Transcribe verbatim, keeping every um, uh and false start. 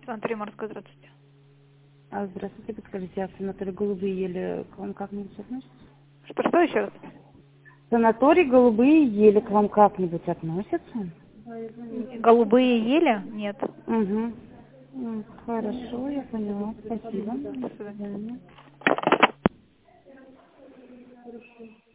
Санаторий Морской, здравствуйте. А, здравствуйте, подскажите, а санаторий «Голубые ели» к вам как-нибудь относится? Что, что еще раз? Санаторий «Голубые ели» к вам как-нибудь относится? Голубые ели? Нет. Угу. Хорошо, я поняла. Спасибо. До свидания. До свидания.